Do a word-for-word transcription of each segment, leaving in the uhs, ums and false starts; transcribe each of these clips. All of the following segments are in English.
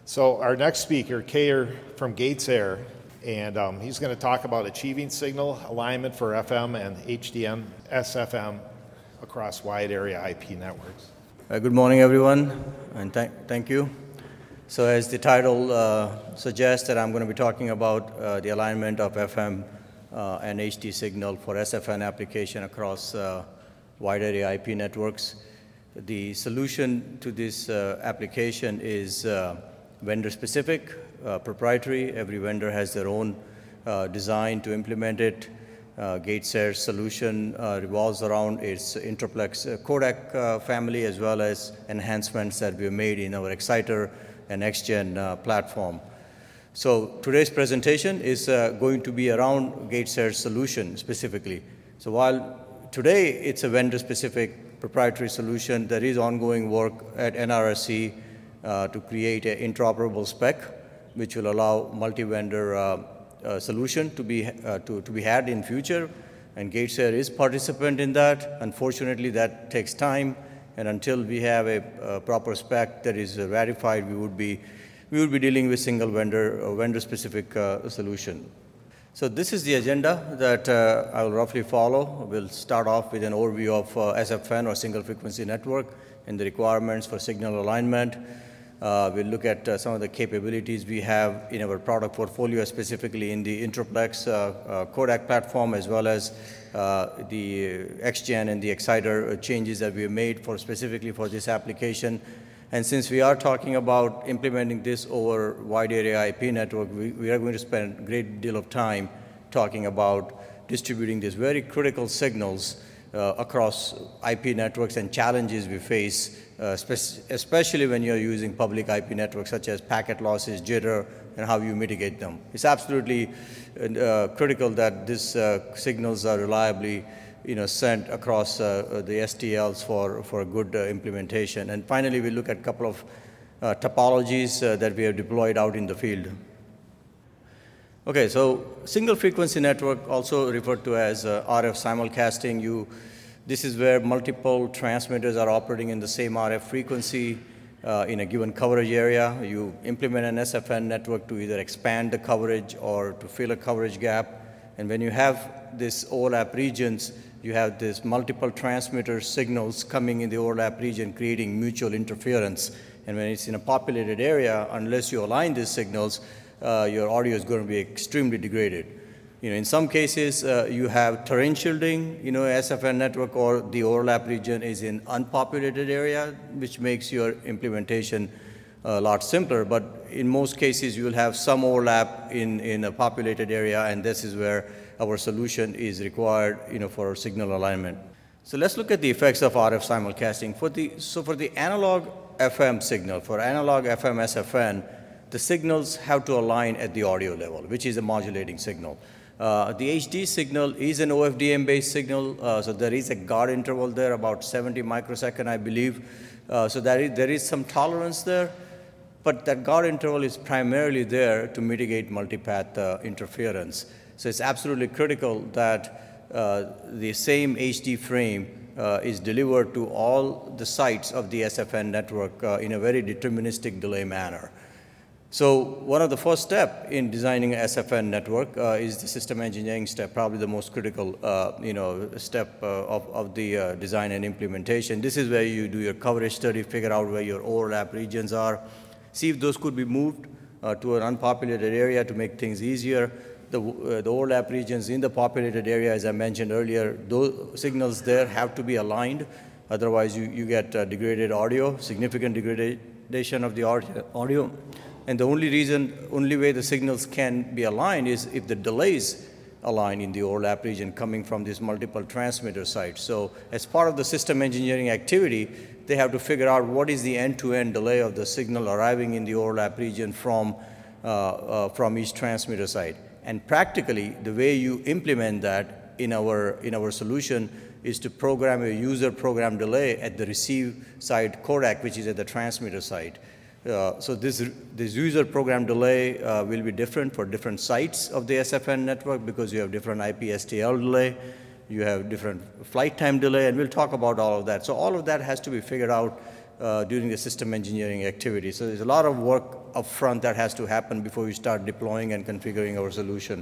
So our next speaker, Kayer from Gates Air, and um, he's going to talk about achieving signal alignment for F M and H D M S F M across wide area I P networks. Uh, good morning, everyone, and th- thank you. So as the title uh, suggests, that I'm going to be talking about uh, the alignment of F M uh, and H D signal for S F N application across uh, wide area I P networks. The solution to this uh, application is uh, vendor specific, uh, proprietary. Every vendor has their own uh, design to implement it. Uh, Gates Air's solution uh, revolves around its Interplex uh, codec uh, family, as well as enhancements that we've made in our Exciter and X-Gen uh, platform. So today's presentation is uh, going to be around Gates Air's solution specifically. So while today it's a vendor-specific proprietary solution, there is ongoing work at N R S C uh, to create an interoperable spec, which will allow multi-vendor uh, uh, solution to be uh, to, to be had in future. And Gates Air is participant in that. Unfortunately, that takes time, and until we have a, a proper spec that is uh, ratified, we would be we would be dealing with single vendor uh, vendor-specific uh, solution. So this is the agenda that uh, I will roughly follow. We'll start off with an overview of uh, S F N, or single frequency network, and the requirements for signal alignment. Uh, we'll look at uh, some of the capabilities we have in our product portfolio, specifically in the Interplex uh, uh, codec platform, as well as uh, the X-Gen and the Exciter changes that we have made for specifically for this application. And since we are talking about implementing this over wide area I P network, we, we are going to spend a great deal of time talking about distributing these very critical signals uh, across I P networks and challenges we face, uh, spe- especially when you're using public I P networks, such as packet losses, jitter, and how you mitigate them. It's absolutely uh, critical that these uh, signals are reliably you know, sent across uh, the S T Ls for, for good uh, implementation. And finally, we look at a couple of uh, topologies uh, that we have deployed out in the field. Okay, so single frequency network, also referred to as uh, R F simulcasting. You, this is where multiple transmitters are operating in the same R F frequency uh, in a given coverage area. You implement an S F N network to either expand the coverage or to fill a coverage gap. And when you have this overlap regions, you have this multiple transmitter signals coming in the overlap region, creating mutual interference. And when it's in a populated area, unless you align these signals, uh, your audio is going to be extremely degraded. You know, in some cases, uh, you have terrain shielding, you know, S F N network, or the overlap region is in unpopulated area, which makes your implementation a lot simpler. But in most cases, you will have some overlap in, in a populated area, and this is where our solution is required, you know, for signal alignment. So let's look at the effects of R F simulcasting. For the, so for the analog F M signal, for analog F M S F N, the signals have to align at the audio level, which is a modulating signal. Uh, the H D signal is an O F D M-based signal, uh, so there is a guard interval there, about seventy microsecond, I believe. Uh, so there is, there is some tolerance there, but that guard interval is primarily there to mitigate multipath uh, interference. So it's absolutely critical that uh, the same H D frame uh, is delivered to all the sites of the S F N network uh, in a very deterministic delay manner. So one of the first steps in designing an S F N network uh, is the system engineering step, probably the most critical uh, you know, step uh, of, of the uh, design and implementation. This is where you do your coverage study, figure out where your overlap regions are, see if those could be moved uh, to an unpopulated area to make things easier. The, uh, the overlap regions in the populated area, as I mentioned earlier, those signals there have to be aligned. Otherwise, you, you get uh, degraded audio, significant degradation of the audio. And the only reason, only way the signals can be aligned is if the delays align in the overlap region coming from these multiple transmitter sites. So as part of the system engineering activity, they have to figure out what is the end-to-end delay of the signal arriving in the overlap region from, uh, uh, from each transmitter site. And practically, the way you implement that in our, in our solution is to program a user program delay at the receive side codec, which is at the transmitter site. Uh, so this, this user program delay uh, will be different for different sites of the S F N network, because you have different I P S T L delay, you have different flight time delay, and we'll talk about all of that. So all of that has to be figured out uh, during the system engineering activity. So there's a lot of work up front that has to happen before we start deploying and configuring our solution.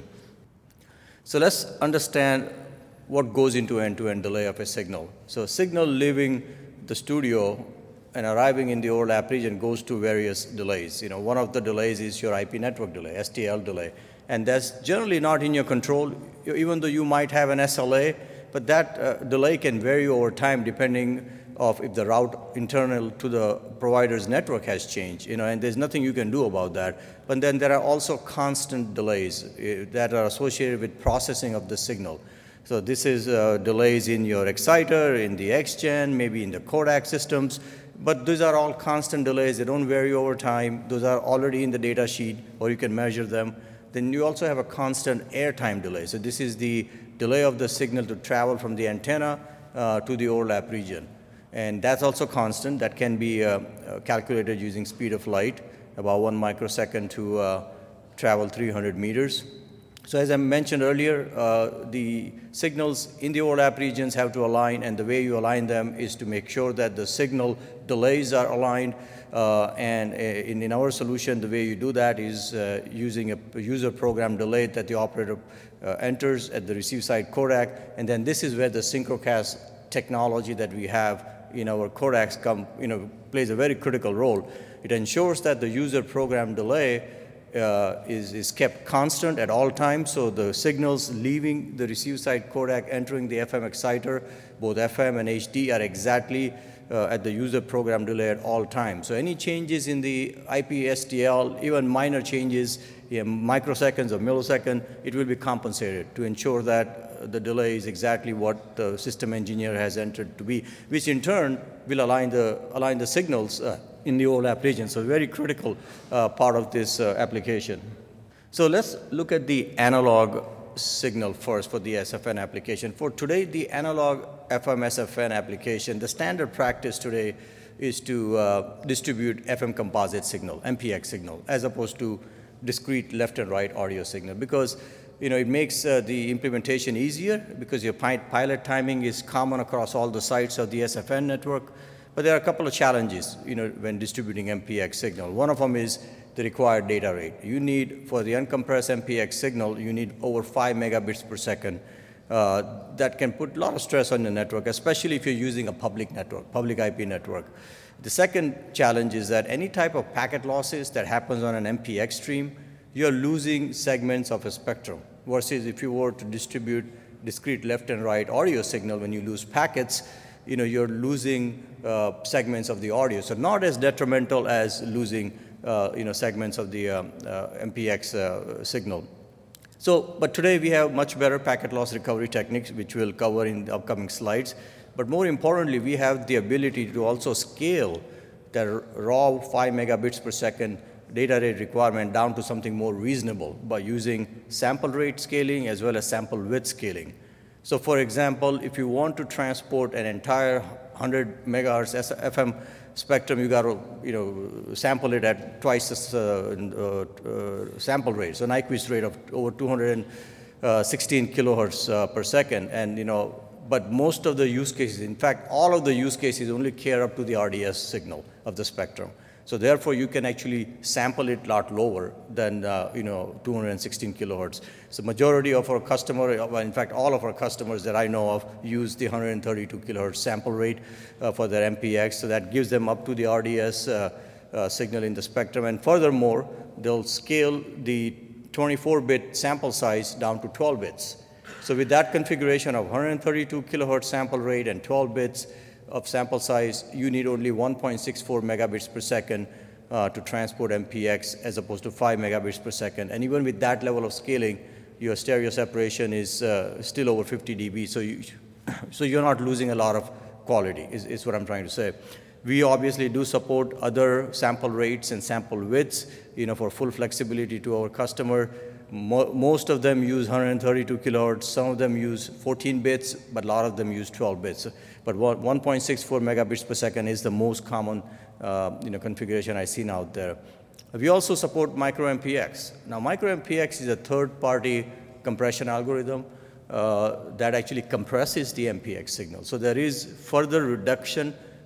So let's understand what goes into end-to-end delay of a signal. So a signal leaving the studio and arriving in the overlap region goes to various delays. You know, one of the delays is your I P network delay, S T L delay. And that's generally not in your control, even though you might have an S L A, but that uh, delay can vary over time depending of if the route internal to the provider's network has changed, you know, and there's nothing you can do about that. But then there are also constant delays uh, that are associated with processing of the signal. So this is uh, delays in your exciter, in the X gen, maybe in the codec systems, but these are all constant delays. They don't vary over time. Those are already in the data sheet, or you can measure them. Then you also have a constant airtime delay. So this is the delay of the signal to travel from the antenna uh, to the overlap region. And that's also constant. That can be uh, uh, calculated using speed of light, about one microsecond to uh, travel three hundred meters. So as I mentioned earlier, uh, the signals in the overlap regions have to align, and the way you align them is to make sure that the signal delays are aligned. Uh, and uh, in, in our solution, the way you do that is uh, using a user program delay that the operator uh, enters at the receive side codec. And then this is where the Synchrocast technology that we have in our codecs come, you know, plays a very critical role. It ensures that the user program delay uh, is, is kept constant at all times, so the signals leaving the receive side codec entering the F M exciter, both F M and H D, are exactly uh, at the user program delay at all times. So any changes in the I P S T L, even minor changes in microseconds or milliseconds, it will be compensated to ensure that the delay is exactly what the system engineer has entered to be, which in turn will align the, align the signals uh, in the overlap region. So very critical uh, part of this uh, application. So let's look at the analog signal first for the S F N application. For today, the analog F M S F N application, the standard practice today is to uh, distribute F M composite signal, M P X signal, as opposed to discrete left and right audio signal, because you know, it makes uh, the implementation easier because your pi pilot timing is common across all the sites of the S F N network. But there are a couple of challenges, you know, when distributing M P X signal. One of them is the required data rate. You need, for the uncompressed M P X signal, you need over five megabits per second. Uh, that can put a lot of stress on the network, especially if you're using a public network, public I P network. The second challenge is that any type of packet losses that happens on an M P X stream, you're losing segments of a spectrum, versus if you were to distribute discrete left and right audio signal, when you lose packets, you know, you're losing uh, segments of the audio. So not as detrimental as losing uh, you know, segments of the um, uh, M P X uh, signal. So, but today we have much better packet loss recovery techniques, which we'll cover in the upcoming slides. But more importantly, we have the ability to also scale the raw five megabits per second data rate requirement down to something more reasonable by using sample rate scaling as well as sample width scaling. So for example, if you want to transport an entire one hundred megahertz F M spectrum, you got to, you know, sample it at twice the uh, uh, sample rate, so Nyquist rate of over two hundred sixteen kilohertz uh, per second. And, you know, but most of the use cases, in fact, all of the use cases only care up to the R D S signal of the spectrum. So therefore, you can actually sample it a lot lower than uh, you know, two hundred sixteen kilohertz. So majority of our customer, well, in fact, all of our customers that I know of use the one hundred thirty-two kilohertz sample rate uh, for their M P X. So that gives them up to the R D S uh, uh, signal in the spectrum. And furthermore, they'll scale the twenty-four bit sample size down to twelve bits. So with that configuration of one hundred thirty-two kilohertz sample rate and twelve bits of sample size, you need only one point six four megabits per second uh, to transport M P X as opposed to five megabits per second. And even with that level of scaling, your stereo separation is uh, still over fifty D B. So, you, so you're not losing a lot of quality, is, is what I'm trying to say. We obviously do support other sample rates and sample widths, you know, for full flexibility to our customer. Mo most of them use one hundred thirty-two kilohertz. Some of them use fourteen bits, but a lot of them use twelve bits. But one point six four megabits per second is the most common uh, you know, configuration I've seen out there. We also support micro M P X. Now, micro M P X is a third-party compression algorithm uh, that actually compresses the M P X signal. So there is further reduction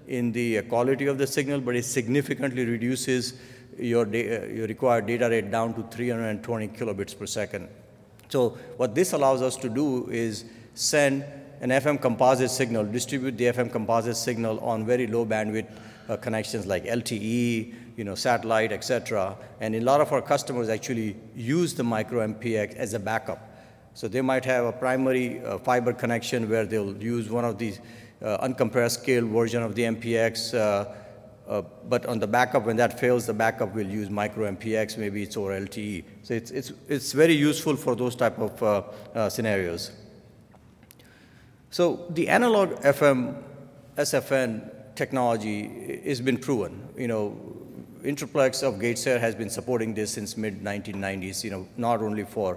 in the quality of the signal, but it significantly reduces your, your required data rate down to three hundred twenty kilobits per second. So what this allows us to do is send an F M composite signal, distribute the F M composite signal on very low bandwidth uh, connections like L T E, you know, satellite, et cetera. And a lot of our customers actually use the micro M P X as a backup. So they might have a primary uh, fiber connection where they'll use one of these uh, uncompressed scale version of the M P X, uh, uh, but on the backup, when that fails, the backup will use micro M P X, maybe it's over L T E. So it's, it's, it's very useful for those type of uh, uh, scenarios. So the analog F M S F N technology has been proven. You know, Interplex of GatesAir has been supporting this since mid nineteen nineties, you know, not only for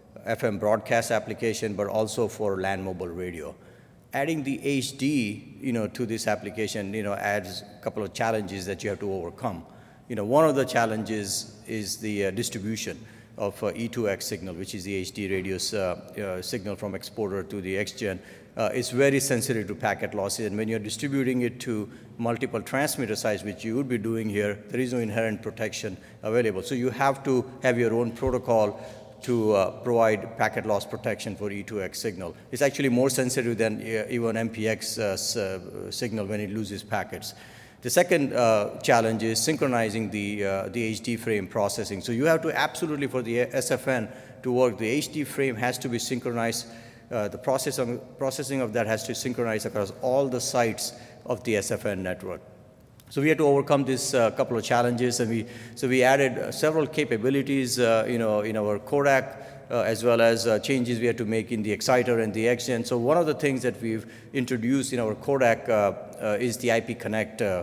F M broadcast application, but also for land mobile radio. Adding the H D, you know, to this application, you know, adds a couple of challenges that you have to overcome. You know, one of the challenges is the uh, distribution of uh, E two X signal, which is the H D radius uh, uh, signal from exporter to the X-Gen. Uh, it's very sensitive to packet losses, and when you're distributing it to multiple transmitter sites, which you would be doing here, there is no inherent protection available. So you have to have your own protocol to uh, provide packet loss protection for E two X signal. It's actually more sensitive than uh, even M P X uh, uh, signal when it loses packets. The second uh, challenge is synchronizing the, uh, the H D frame processing. So you have to absolutely, for the S F N to work, the H D frame has to be synchronized. Uh, the process of, processing of that has to synchronize across all the sites of the S F N network. So we had to overcome this uh, couple of challenges, and we so we added uh, several capabilities, uh, you know, in our codec, uh, as well as uh, changes we had to make in the exciter and the X-Gen. So one of the things that we've introduced in our codec uh, uh, is the I P Connect uh,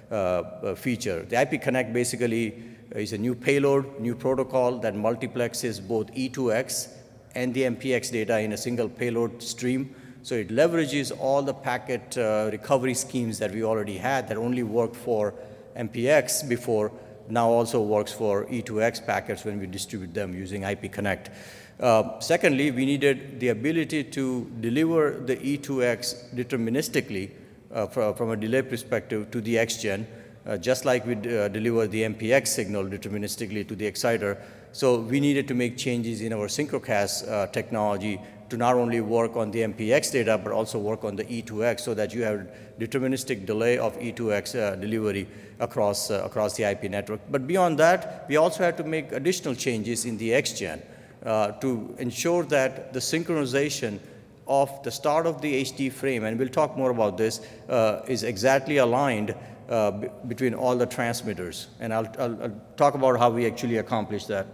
uh, feature. The I P Connect basically is a new payload, new protocol that multiplexes both E two X and the M P X data in a single payload stream. So it leverages all the packet uh, recovery schemes that we already had that only worked for M P X before, now also works for E two X packets when we distribute them using I P Connect. Uh, secondly, we needed the ability to deliver the E two X deterministically uh, from, from a delay perspective to the X-Gen, uh, just like we uh, deliver the M P X signal deterministically to the exciter. So we needed to make changes in our Synchrocast uh, technology to not only work on the M P X data, but also work on the E two X so that you have deterministic delay of E two X uh, delivery across, uh, across the I P network. But beyond that, we also had to make additional changes in the X-Gen uh, to ensure that the synchronization of the start of the H D frame, and we'll talk more about this, uh, is exactly aligned uh, b between all the transmitters. And I'll, I'll, I'll talk about how we actually accomplish that.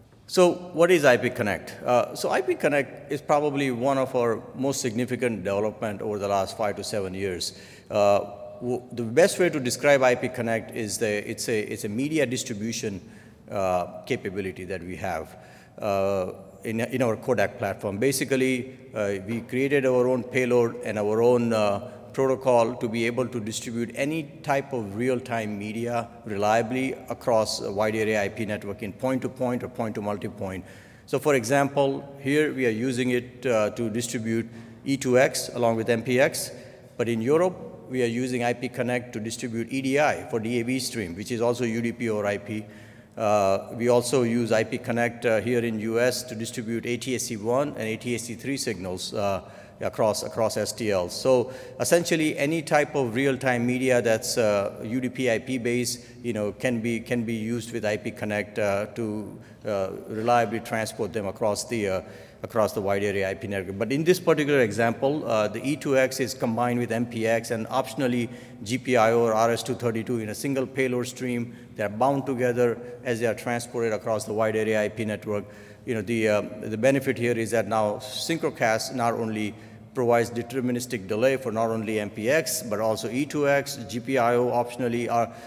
So what is I P Connect? Uh, so I P Connect is probably one of our most significant development over the last five to seven years. Uh, the best way to describe I P Connect is the, it's, a, it's a media distribution uh, capability that we have uh, in, in our codec platform. Basically, uh, we created our own payload and our own uh, protocol to be able to distribute any type of real-time media reliably across a wide area I P network in point-to-point or point-to-multipoint. So for example, here we are using it uh, to distribute E two X along with M P X, but in Europe, we are using I P Connect to distribute E D I for D A B stream, which is also U D P over I P. Uh, we also use I P Connect uh, here in U S to distribute A T S C one and A T S C three signals uh, across across S T L. So essentially, any type of real-time media that's uh, U D P I P based, you know, can be can be used with I P Connect uh, to uh, reliably transport them across the uh, across the wide area I P network. But in this particular example, uh, the E two X is combined with M P X and optionally G P I O or R S two thirty-two in a single payload stream. They're bound together as they are transported across the wide area I P network. You know, the uh, the benefit here is that now Synchrocast not only provides deterministic delay for not only M P X, but also E two X, G P I O, optionally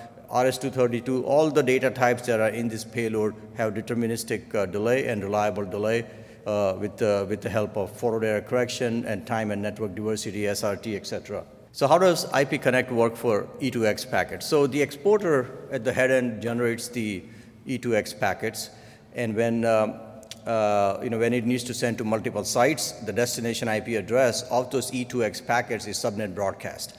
R S two thirty-two. All the data types that are in this payload have deterministic uh, delay and reliable delay uh, with, uh, with the help of forward error correction and time and network diversity, S R T, et cetera. So how does I P Connect work for E two X packets? So the exporter at the head end generates the E two X packets, and when um, Uh, you know, when it needs to send to multiple sites, the destination I P address of those E two X packets is subnet broadcast.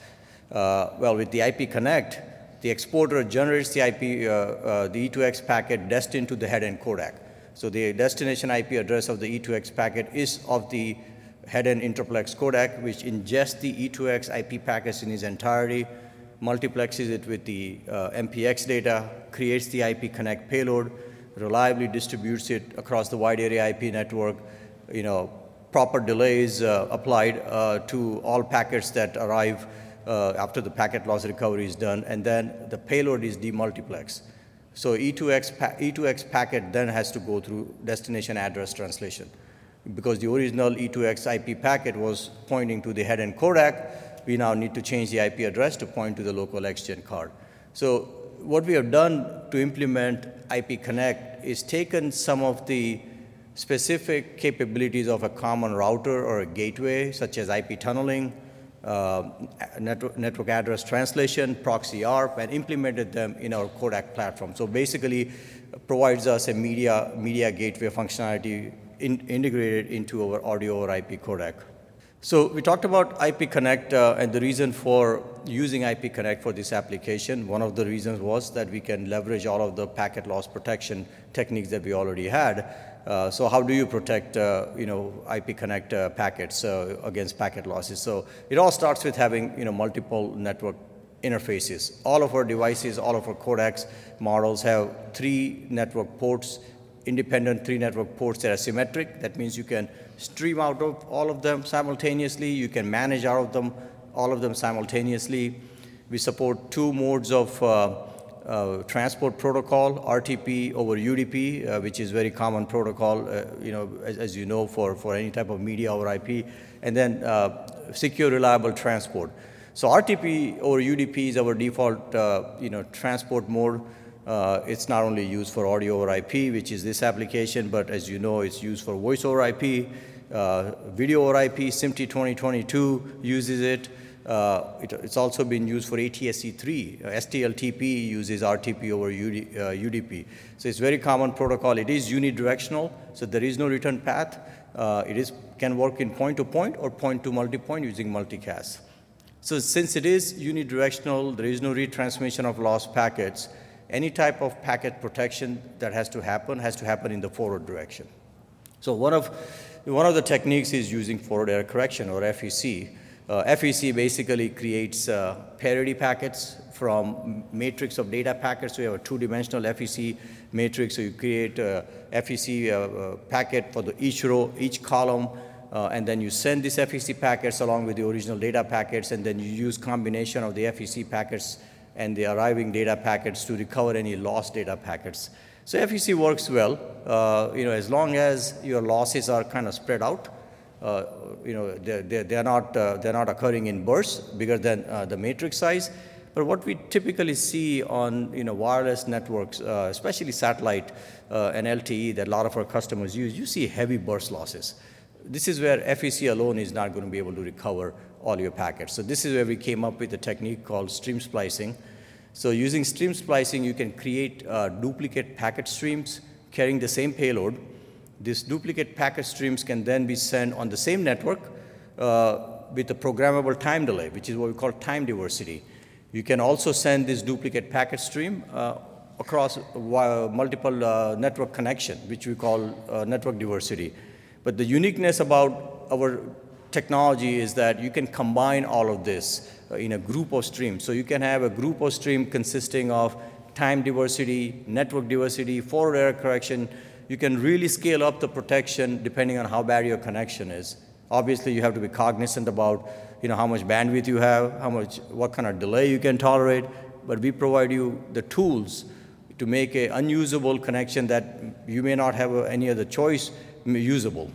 Uh, well, with the I P Connect, the exporter generates the I P, uh, uh, the E two X packet destined to the head-end codec. So the destination I P address of the E two X packet is of the head-end interplex codec, which ingests the E two X I P packets in its entirety, multiplexes it with the uh, M P X data, creates the I P Connect payload, reliably distributes it across the wide area I P network, you know, proper delays uh, applied uh, to all packets that arrive uh, after the packet loss recovery is done, and then the payload is demultiplexed. So E two X, E two X packet then has to go through destination address translation. Because the original E two X I P packet was pointing to the head-end codec, we now need to change the I P address to point to the local X Gen card. So what we have done to implement I P Connect is taken some of the specific capabilities of a common router or a gateway, such as I P tunneling, uh, network, network address translation, proxy A R P, and implemented them in our codec platform. So basically provides us a media, media gateway functionality in, integrated into our audio or I P codec. So we talked about I P Connect uh, and the reason for using I P Connect for this application. One of the reasons was that we can leverage all of the packet loss protection techniques that we already had. Uh, so how do you protect, uh, you know, I P Connect uh, packets uh, against packet losses? So it all starts with having, you know, multiple network interfaces. All of our devices, all of our codecs models have three network ports, independent three network ports that are symmetric. That means you can stream out of all of them simultaneously. You can manage out of them, all of them simultaneously. We support two modes of uh, uh, transport protocol, R T P over U D P, uh, which is very common protocol, uh, you know, as, as you know, for, for any type of media over I P, and then uh, secure, reliable transport. So R T P over U D P is our default, uh, you know, transport mode. Uh, it's not only used for audio over I P, which is this application, but as you know, it's used for voice over I P, uh, video over I P. SMPTE twenty twenty-two uses it. Uh, it. It's also been used for A T S C three. Uh, S T L T P uses R T P over U D, uh, U D P. So it's very common protocol. It is unidirectional, so there is no return path. Uh, it is can work in point-to-point or point-to-multipoint using multicast. So since it is unidirectional, there is no retransmission of lost packets. Any type of packet protection that has to happen has to happen in the forward direction. So one of, one of the techniques is using forward error correction, or F E C. Uh, F E C basically creates uh, parity packets from matrix of data packets. So you have a two-dimensional F E C matrix. So you create a F E C uh, uh, packet for the each row, each column, uh, and then you send these F E C packets along with the original data packets, and then you use combination of the F E C packets and the arriving data packets to recover any lost data packets. So F E C works well, uh, you know, as long as your losses are kind of spread out. Uh, you know, they're, they're, they're, not, uh, they're not occurring in bursts bigger than uh, the matrix size. But what we typically see on, you know, wireless networks, uh, especially satellite uh, and L T E that a lot of our customers use, you see heavy burst losses. This is where F E C alone is not going to be able to recover all your packets. So this is where we came up with a technique called stream splicing. So using stream splicing, you can create uh, duplicate packet streams carrying the same payload. These duplicate packet streams can then be sent on the same network uh, with a programmable time delay, which is what we call time diversity. You can also send this duplicate packet stream uh, across uh, multiple uh, network connection, which we call uh, network diversity. But the uniqueness about our technology is that you can combine all of this uh, in a group of streams. So you can have a group of stream consisting of time diversity, network diversity, forward error correction. You can really scale up the protection depending on how bad your connection is. Obviously, you have to be cognizant about, you know, how much bandwidth you have, how much, what kind of delay you can tolerate. But we provide you the tools to make an unusable connection that you may not have any other choice usable.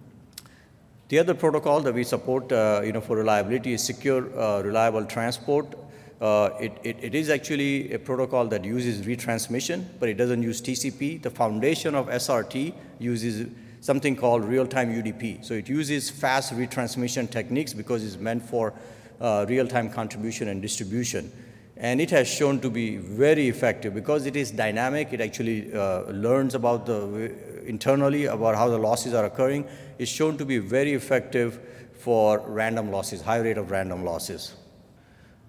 The other protocol that we support, uh, you know, for reliability is secure, uh, reliable transport. Uh, it, it, it is actually a protocol that uses retransmission, but it doesn't use T C P. The foundation of S R T uses something called real-time U D P. So it uses fast retransmission techniques because it's meant for uh, real-time contribution and distribution. And it has shown to be very effective because it is dynamic. It actually uh, learns about the internally about how the losses are occurring. It's shown to be very effective for random losses, high rate of random losses.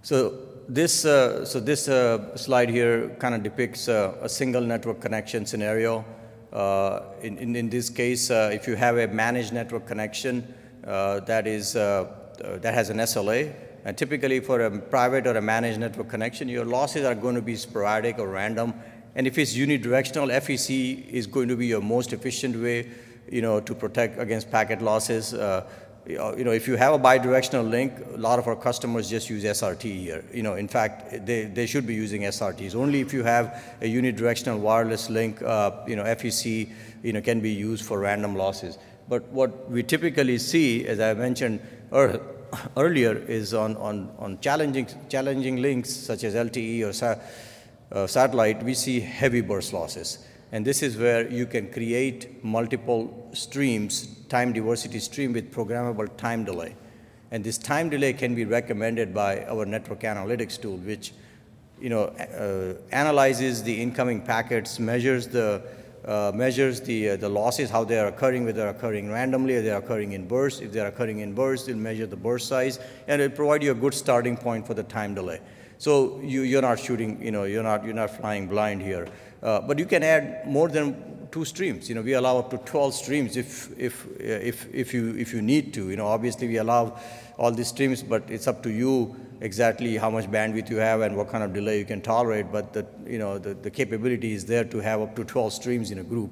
So this, uh, so this uh, slide here kind of depicts uh, a single network connection scenario. Uh, in, in, in this case, uh, if you have a managed network connection uh, that is uh, uh, that has an S L A, and typically for a private or a managed network connection, your losses are going to be sporadic or random. And if it's unidirectional, F E C is going to be your most efficient way, you know, to protect against packet losses. Uh, you know, if you have a bidirectional link, a lot of our customers just use S R T here. You know, in fact, they, they should be using S R Ts. Only if you have a unidirectional wireless link, uh, you know, F E C, you know, can be used for random losses. But what we typically see, as I mentioned earlier, earlier is on, on, on challenging, challenging links such as L T E or sa uh, satellite, we see heavy burst losses. And this is where you can create multiple streams, time diversity stream with programmable time delay. And this time delay can be recommended by our network analytics tool, which you know, uh, analyzes the incoming packets, measures the Uh, measures the, uh, the losses, how they are occurring, whether they're occurring randomly or they're occurring in bursts. If they're occurring in bursts, it'll measure the burst size, and it'll provide you a good starting point for the time delay. So you, you're not shooting, you know, you're not, you're not flying blind here. Uh, but you can add more than two streams. You know, we allow up to twelve streams if, if, if, if, you, if you need to. You know, obviously we allow all these streams, but it's up to you exactly how much bandwidth you have and what kind of delay you can tolerate, but the, you know, the, the capability is there to have up to twelve streams in a group.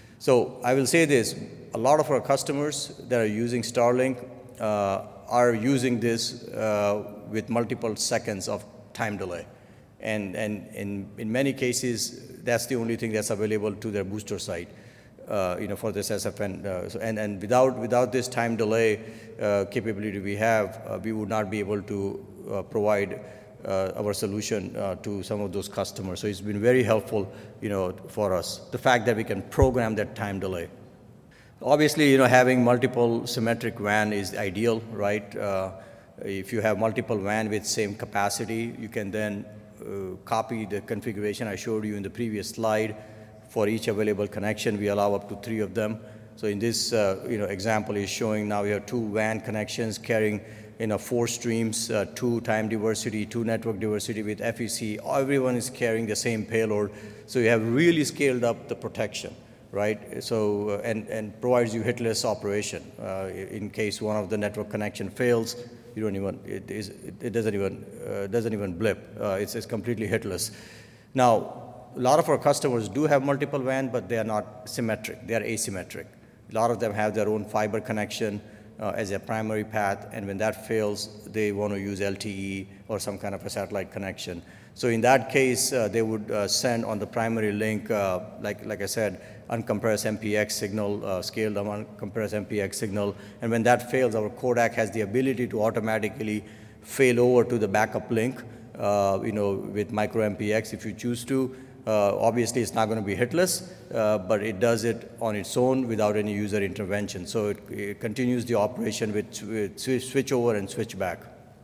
So I will say this, a lot of our customers that are using Starlink uh, are using this uh, with multiple seconds of time delay. And, and in, in many cases, that's the only thing that's available to their booster site. Uh, you know, for this S F N, uh, so, and, and without, without this time delay uh, capability we have, uh, we would not be able to uh, provide uh, our solution uh, to some of those customers. So it's been very helpful, you know, for us. The fact that we can program that time delay. Obviously, you know, having multiple symmetric W A N is ideal, right? Uh, if you have multiple W A N with same capacity, you can then uh, copy the configuration I showed you in the previous slide. For each available connection, we allow up to three of them. So in this uh, you know, example is showing now we have two W A N connections carrying you know, four streams, uh, two time diversity, two network diversity with F E C. Everyone is carrying the same payload. So you have really scaled up the protection, right? So, uh, and, and provides you hitless operation. Uh, in case one of the network connection fails, you don't even, it, is, it doesn't even, uh, doesn't even blip. Uh, it's, it's completely hitless. Now, a lot of our customers do have multiple W A N, but they are not symmetric. They are asymmetric. A lot of them have their own fiber connection uh, as a primary path, and when that fails, they want to use L T E or some kind of a satellite connection. So in that case, uh, they would uh, send on the primary link, uh, like, like I said, uncompressed M P X signal, uh, scaled uncompressed M P X signal, and when that fails, our codec has the ability to automatically fail over to the backup link, uh, you know, with micro M P X if you choose to. Uh, obviously, it's not going to be hitless, uh, but it does it on its own without any user intervention. So it, it continues the operation with, with switch, switch over and switch back.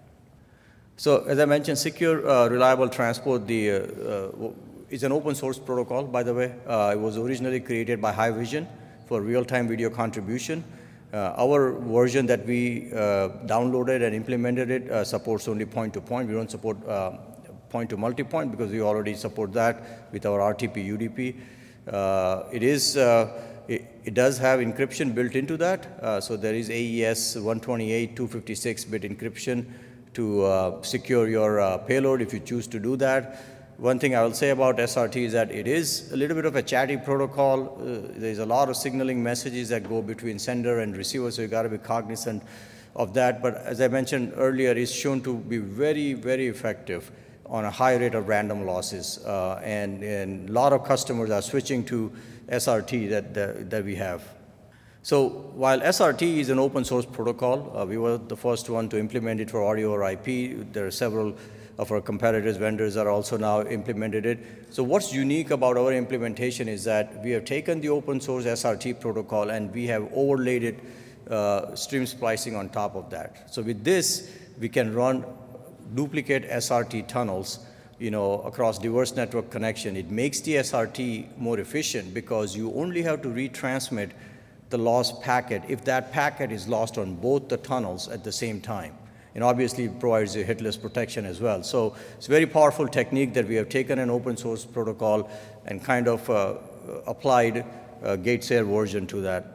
So as I mentioned, secure, uh, reliable transport the, uh, uh, is an open source protocol, by the way. Uh, it was originally created by Haivision for real-time video contribution. Uh, our version that we uh, downloaded and implemented it uh, supports only point-to-point. We don't support uh, point to multi-point because we already support that with our R T P U D P. Uh, it is, uh, it, it does have encryption built into that. Uh, so there is A E S one twenty-eight two fifty-six bit encryption to uh, secure your uh, payload if you choose to do that. One thing I will say about S R T is that it is a little bit of a chatty protocol. Uh, there's a lot of signaling messages that go between sender and receiver, so you got to be cognizant of that. But as I mentioned earlier, it's shown to be very, very effective on a high rate of random losses. Uh, and, and a lot of customers are switching to S R T that, that, that we have. So while S R T is an open source protocol, uh, we were the first one to implement it for audio or I P. There are several of our competitors, vendors are also now implemented it. So what's unique about our implementation is that we have taken the open source S R T protocol and we have overlaid it uh, stream splicing on top of that. So with this, we can run duplicate S R T tunnels, you know, across diverse network connection. It makes the S R T more efficient because you only have to retransmit the lost packet if that packet is lost on both the tunnels at the same time. and obviously provides you hitless protection as well. So it's a very powerful technique that we have taken an open source protocol and kind of uh, applied uh, GatesAir version to that.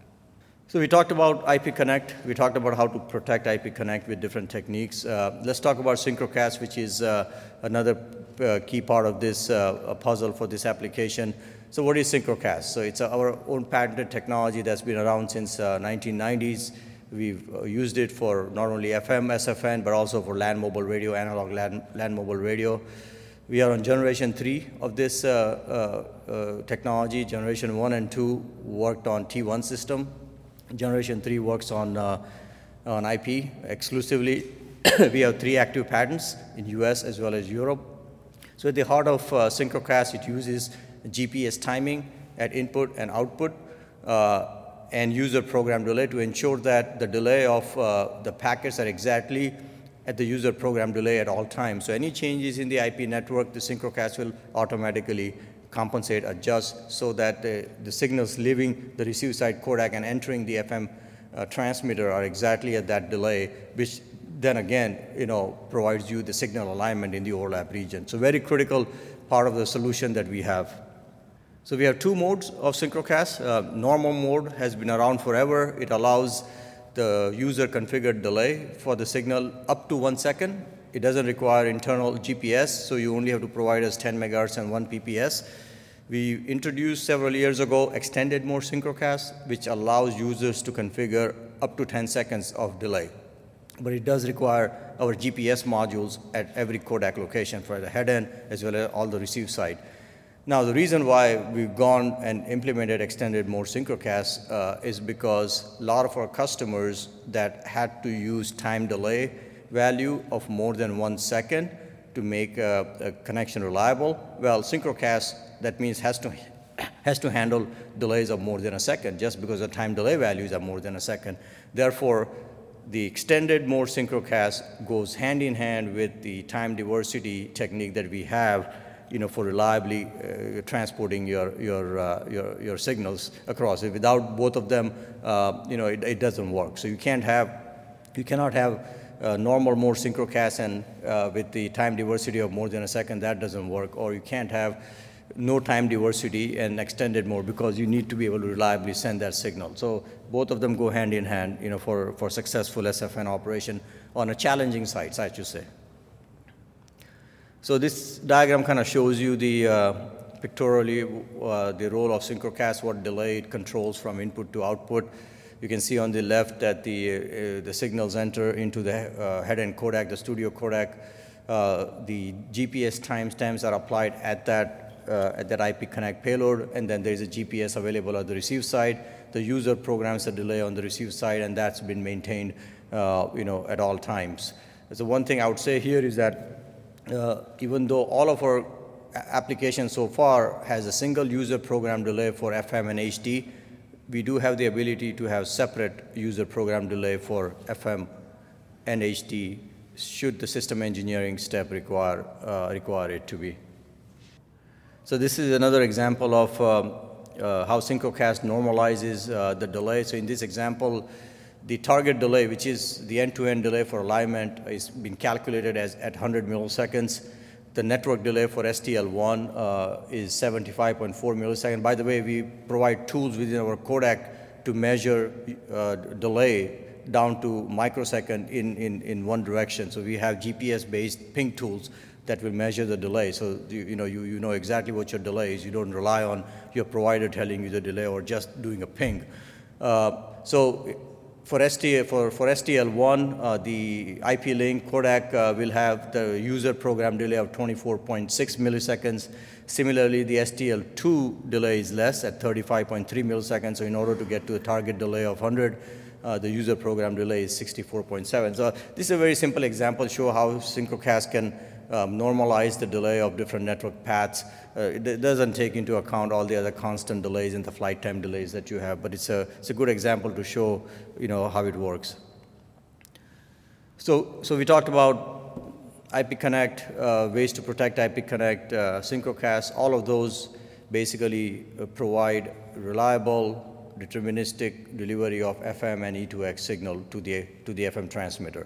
So we talked about I P Connect. We talked about how to protect I P Connect with different techniques. Uh, let's talk about Synchrocast, which is uh, another uh, key part of this uh, puzzle for this application. So what is Synchrocast? So it's our own patented technology that's been around since uh, nineteen nineties. We've uh, used it for not only F M, S F N, but also for land mobile radio, analog land, land mobile radio. We are on generation three of this uh, uh, uh, technology. Generation one and two worked on T one system. Generation three works on, uh, on I P exclusively. We have three active patents in U S as well as Europe. So at the heart of uh, Synchrocast, it uses G P S timing at input and output uh, and user program delay to ensure that the delay of uh, the packets are exactly at the user program delay at all times. So any changes in the I P network, the Synchrocast will automatically compensate, adjust, so that the, the signals leaving the receive side codec and entering the F M uh, transmitter are exactly at that delay, which then again, you know, provides you the signal alignment in the overlap region. So very critical part of the solution that we have. So we have two modes of Synchrocast. Uh, normal mode has been around forever. It allows the user configured delay for the signal up to one second. It doesn't require internal G P S, so you only have to provide us ten megahertz and one P P S. We introduced several years ago extended mode Synchrocast, which allows users to configure up to ten seconds of delay. But it does require our G P S modules at every codec location for the head-end as well as all the receive side. Now, the reason why we've gone and implemented extended mode Synchrocast uh, is because a lot of our customers that had to use time delay value of more than one second to make a, a connection reliable. Well, Synchrocast, that means has to, has to handle delays of more than a second, just because the time delay values are more than a second. Therefore, the extended mode Synchrocast goes hand in hand with the time diversity technique that we have, you know, for reliably uh, transporting your, your, uh, your, your signals across. Without both of them, uh, you know, it, it doesn't work. So you can't have, you cannot have Uh, normal mode Synchrocast and uh, with the time diversity of more than a second, that doesn't work. Or you can't have no time diversity and extended mode, because you need to be able to reliably send that signal. So both of them go hand in hand, you know, for, for successful S F N operation on a challenging sites, I should say. So this diagram kind of shows you the uh, pictorially uh, the role of Synchrocast, what delay it controls from input to output. You can see on the left that the, uh, the signals enter into the uh, head-end codec, the studio codec. Uh, the G P S timestamps are applied at that, uh, at that I P Connect payload, and then there's a G P S available at the receive side. The user programs a delay on the receive side, and that's been maintained uh, you know, at all times. So one thing I would say here is that uh, even though all of our applications so far has a single user program delay for F M and H D, we do have the ability to have separate user program delay for F M and H D should the system engineering step require, uh, require it to be. So this is another example of um, uh, how Synchrocast normalizes uh, the delay. So in this example, the target delay, which is the end-to-end delay for alignment, is being calculated as at one hundred milliseconds. The network delay for S T L one uh, is seventy-five point four milliseconds. By the way, we provide tools within our codec to measure uh, delay down to microsecond in, in, in one direction. So we have G P S-based ping tools that will measure the delay. So you, you know you, you know exactly what your delay is. You don't rely on your provider telling you the delay or just doing a ping. Uh, so For, S T, for, for S T L one, uh, the I P link codec uh, will have the user program delay of twenty-four point six milliseconds. Similarly, the S T L two delay is less at thirty-five point three milliseconds. So in order to get to the target delay of one hundred, uh, the user program delay is sixty-four point seven. So this is a very simple example to show how Synchrocast can um, normalize the delay of different network paths. Uh, it doesn't take into account all the other constant delays and the flight time delays that you have, but it's a, it's a good example to show, you know, how it works. So, so we talked about I P Connect, uh, ways to protect I P Connect, uh, Synchrocast. All of those basically uh, provide reliable, deterministic delivery of F M and E two X signal to the, to the F M transmitter.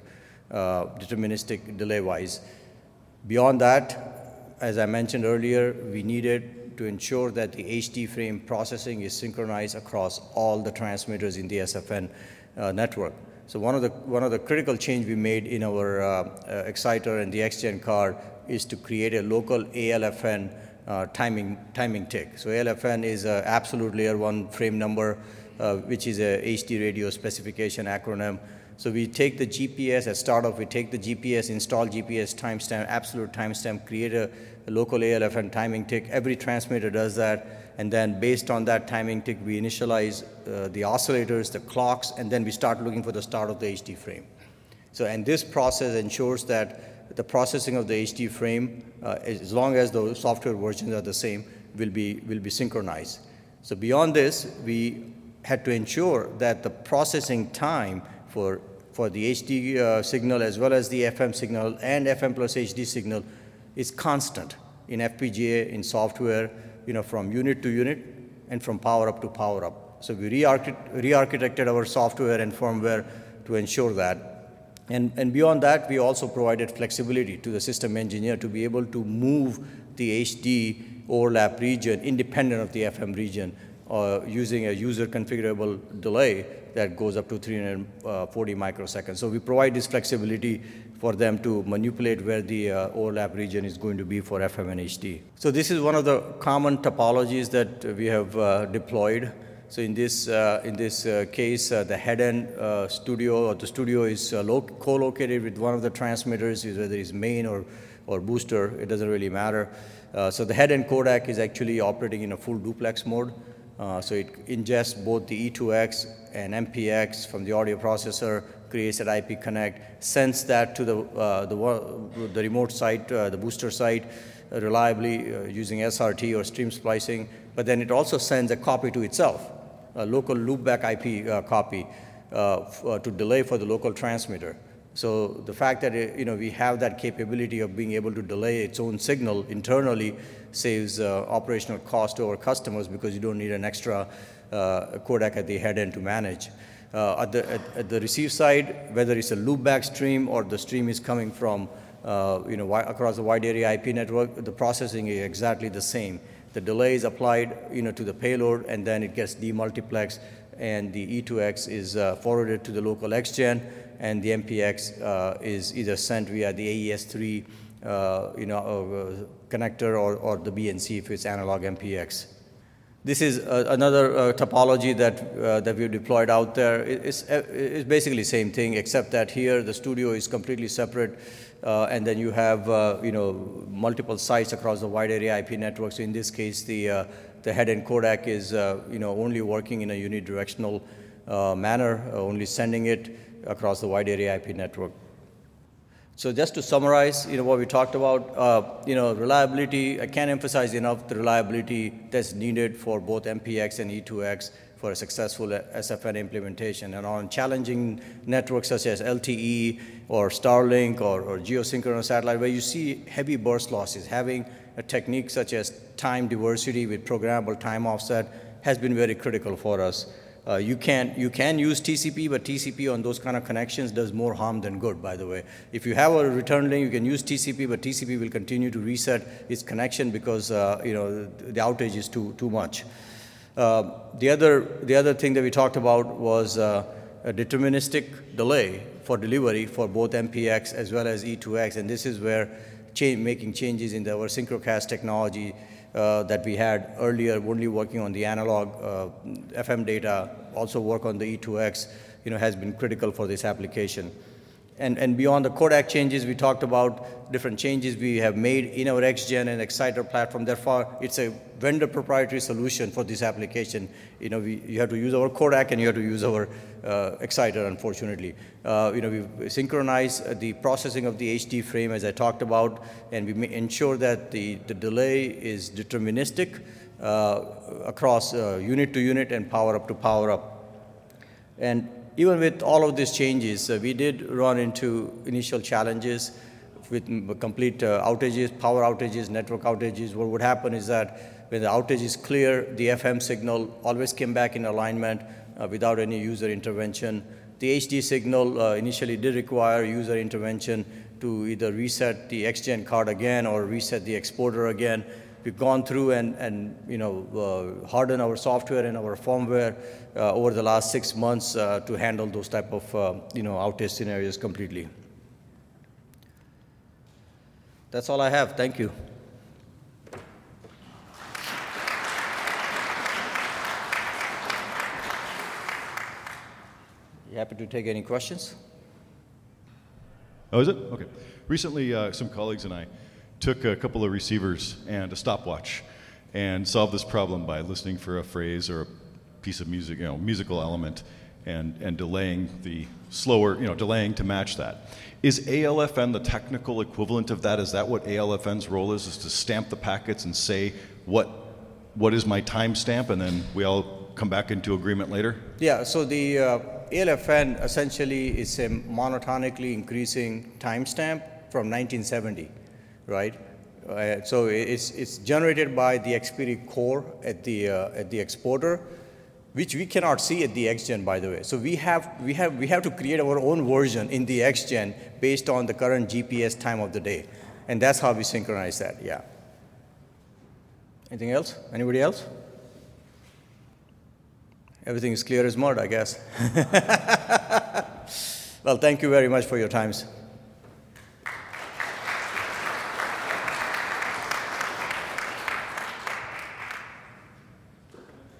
uh, deterministic delay-wise. Beyond that, as I mentioned earlier, we needed to ensure that the H D frame processing is synchronized across all the transmitters in the S F N uh, network. So one of the one of the critical change we made in our uh, uh, exciter and the X Gen card is to create a local A L F N uh, timing timing tick. So A L F N is an absolute layer one frame number, uh, which is a H D radio specification acronym. So we take the G P S at startup, we take the G P S, install G P S timestamp, absolute timestamp, create a, a local A L F N timing tick. Every transmitter does that. And then based on that timing tick, we initialize uh, the oscillators, the clocks, and then we start looking for the start of the H D frame. So, and this process ensures that the processing of the H D frame, uh, as long as the software versions are the same, will be, will be synchronized. So beyond this, we had to ensure that the processing time for, for the H D uh, signal as well as the F M signal and F M plus H D signal is constant in F P G A, in software, you know, from unit to unit and from power up to power up. So we re-architected our software and firmware to ensure that. And, and beyond that, we also provided flexibility to the system engineer to be able to move the H D overlap region independent of the F M region uh, using a user configurable delay that goes up to three hundred forty microseconds. So we provide this flexibility for them to manipulate where the uh, overlap region is going to be for F M and H D. So this is one of the common topologies that we have uh, deployed. So in this, uh, in this uh, case, uh, the head-end uh, studio, or the studio is uh, co-located with one of the transmitters, whether it's main or, or booster, it doesn't really matter. Uh, so the head-end codec is actually operating in a full duplex mode. Uh, so it ingests both the E two X and M P X from the audio processor, creates an I P connect, sends that to the, uh, the, the remote site, uh, the booster site, uh, reliably uh, using S R T or stream splicing, but then it also sends a copy to itself, a local loopback I P uh, copy uh, f- uh, to delay for the local transmitter. So the fact that it, you know, we have that capability of being able to delay its own signal internally saves uh, operational cost to our customers because you don't need an extra uh, codec at the head end to manage. Uh, at, the, at, at the receive side, whether it's a loopback stream or the stream is coming from uh, you know, wi- across the wide area I P network, the processing is exactly the same. The delay is applied you know, to the payload, and then it gets demultiplexed, and the E two X is uh, forwarded to the local X Gen, and the M P X uh, is either sent via the A E S three uh, you know, uh, connector or, or the B N C if it's analog M P X. This is uh, another uh, topology that, uh, that we've deployed out there. It's, it's basically the same thing, except that here the studio is completely separate, uh, and then you have uh, you know, multiple sites across the wide area I P network. So in this case, the, uh, the head-end codec is uh, you know, only working in a unidirectional uh, manner, uh, only sending it across the wide area I P network. So just to summarize, you know, what we talked about, uh, you know, reliability, I can't emphasize enough the reliability that's needed for both M P X and E two X for a successful S F N implementation. And on challenging networks such as L T E or Starlink or, or geosynchronous satellite, where you see heavy burst losses, having a technique such as time diversity with programmable time offset has been very critical for us. Uh, you can you can use T C P, but T C P on those kind of connections does more harm than good, by the way. If you have a return link, you can use T C P, but T C P will continue to reset its connection because uh, you know the outage is too too much. Uh, the other the other thing that we talked about was uh, a deterministic delay for delivery for both M P X as well as E two X, and this is where change, making changes in the, our Synchrocast technology Uh, that we had earlier, only working on the analog uh, F M data, also work on the E two X, you know, has been critical for this application. And, and beyond the codec changes, we talked about different changes we have made in our X Gen and Exciter platform. Therefore, it's a vendor proprietary solution for this application. You know, we, you have to use our codec and you have to use our uh, Exciter, unfortunately. Uh, you know, we synchronize the processing of the H D frame, as I talked about, and we ensure that the, the delay is deterministic uh, across uh, unit to unit and power up to power up. And even with all of these changes, uh, we did run into initial challenges with complete uh, outages, power outages, network outages. What would happen is that when the outage is clear, the F M signal always came back in alignment uh, without any user intervention. The the H D signal uh, initially did require user intervention to either reset the X gen card again or reset the exporter again. We've gone through and, and you know, uh, hardened our software and our firmware uh, over the last six months uh, to handle those type of uh, you know, outage scenarios completely. That's all I have. Thank you. You happy to take any questions? Oh, is it? Okay. Recently, uh, some colleagues and I took a couple of receivers and a stopwatch and solved this problem by listening for a phrase or a piece of music, you know, musical element, and, and delaying the slower, you know, delaying to match that. Is A L F N the technical equivalent of that? Is that what A L F N's role is, is to stamp the packets and say what, what is my timestamp, and then we all come back into agreement later? Yeah, so the uh, A L F N essentially is a monotonically increasing timestamp from nineteen seventy, right? Uh, so it's, it's generated by the Xperi core at the, uh, at the exporter, which we cannot see at the X gen, by the way. So we have, we have, we have to create our own version in the X gen based on the current G P S time of the day. And that's how we synchronize that, yeah. Anything else? Anybody else? Everything is clear as mud, I guess. Well, thank you very much for your times.